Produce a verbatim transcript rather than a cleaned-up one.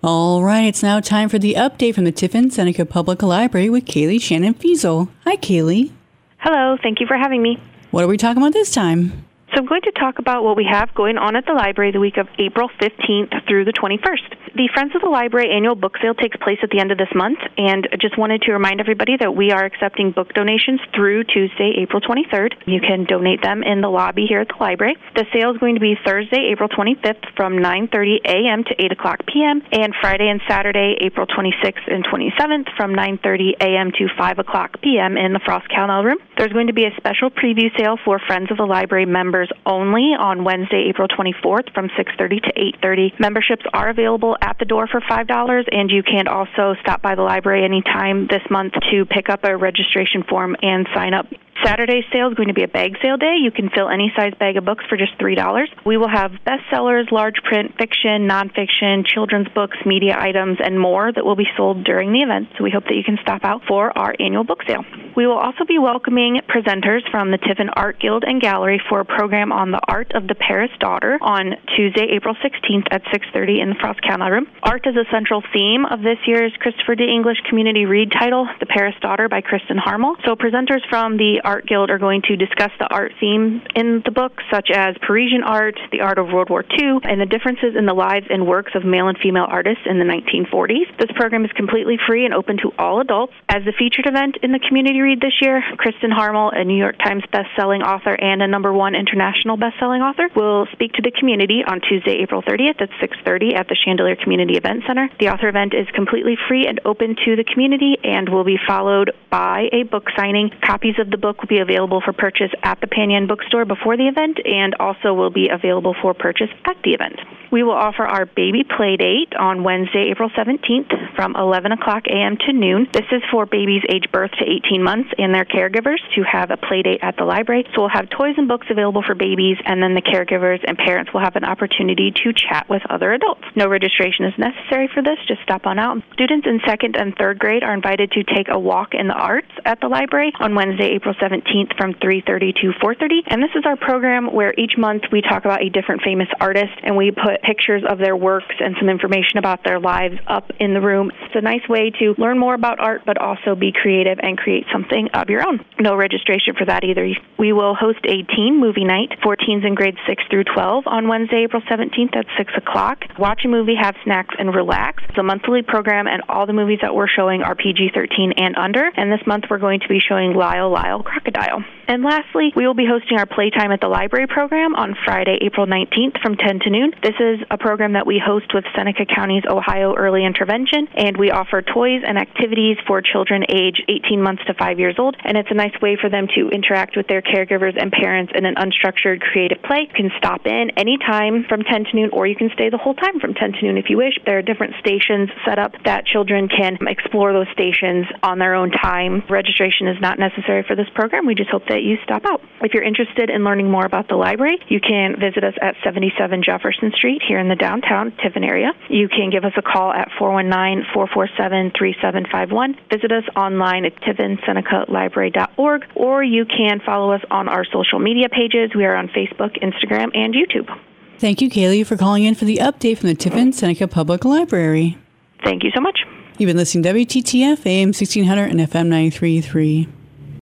All right, it's now time for the update from the Tiffin Seneca Public Library with Kaylee Shannon Fiesel. Hi, Kaylee. Hello, thank you for having me. What are we talking about this time? So I'm going to talk about what we have going on at the library the week of April fifteenth through the twenty-first. The Friends of the Library annual book sale takes place at the end of this month, and I just wanted to remind everybody that we are accepting book donations through Tuesday, April twenty-third. You can donate them in the lobby here at the library. The sale is going to be Thursday, April twenty-fifth from nine thirty a.m. to eight o'clock p.m., and Friday and Saturday, April twenty-sixth and twenty-seventh from nine thirty a.m. to five o'clock p.m. in the Frost Cowell room. There's going to be a special preview sale for Friends of the Library members only on Wednesday, April twenty-fourth from six thirty to eight thirty. Memberships are available at the door for five dollars, and you can also stop by the library anytime this month to pick up a registration form and sign up. Saturday's sale is going to be a bag sale day. You can fill any size bag of books for just three dollars. We will have bestsellers, large print, fiction, nonfiction, children's books, media items, and more that will be sold during the event, so we hope that you can stop out for our annual book sale. We will also be welcoming presenters from the Tiffin Art Guild and Gallery for a program on the art of the Paris Daughter on Tuesday, April sixteenth at six thirty in the Frost Cowell room. Art is a central theme of this year's Christopher D. English Community Read title, The Paris Daughter by Kristen Harmel. So presenters from the Art Guild are going to discuss the art theme in the book, such as Parisian art, the art of World War Two, and the differences in the lives and works of male and female artists in the nineteen forties. This program is completely free and open to all adults. As the featured event in the Community Read this year, Kristen Harmel, a New York Times best-selling author and a number one international best-selling author, will speak to the community on Tuesday, April thirtieth at six thirty at the Chandelier Community Event Center. The author event is completely free and open to the community and will be followed by a book signing. Copies of the book will be available for purchase at the Pan Bookstore before the event and also will be available for purchase at the event. We will offer our baby play date on Wednesday, April seventeenth from eleven o'clock a.m. to noon. This is for babies age birth to eighteen months and their caregivers to have a play date at the library. So we'll have toys and books available for babies, and then the caregivers and parents will have an opportunity to chat with other adults. No registration is necessary for this. Just stop on out. Students in second and third grade are invited to take a walk in the arts at the library on Wednesday, April seventeenth from three thirty to four thirty. And this is our program where each month we talk about a different famous artist and we put pictures of their works and some information about their lives up in the room. It's a nice way to learn more about art but also be creative and create something of your own. No registration for that either. We will host a teen movie night for teens in grades six through twelve on Wednesday, April seventeenth at six o'clock. Watch a movie, have snacks, and relax. It's a monthly program and all the movies that we're showing are P G thirteen and under. And this month we're going to be showing Lyle, Lyle, Crocodile. And lastly, we will be hosting our Playtime at the Library program on Friday, April nineteenth from ten to noon. This is a program that we host with Seneca County's Ohio Early Intervention, and we offer toys and activities for children age eighteen months to five years old, and it's a nice way for them to interact with their caregivers and parents in an unstructured, creative play. You can stop in anytime from ten to noon, or you can stay the whole time from ten to noon if you wish. There are different stations set up that children can explore those stations on their own time. Registration is not necessary for this program. We just hope that you stop out. If you're interested in learning more about the library, you can visit us at seventy-seven Jefferson Street here in the downtown Tiffin area. You can give us a call at four one nine, four four seven, three seven five one. Visit us online at tiffin seneca library dot org, or you can follow us on our social media pages. We are on Facebook, Instagram, and YouTube. Thank you, Kaylee, for calling in for the update from the Tiffin Seneca Public Library. Thank you so much. You've been listening to W T T F, A M sixteen hundred and F M ninety-three point three.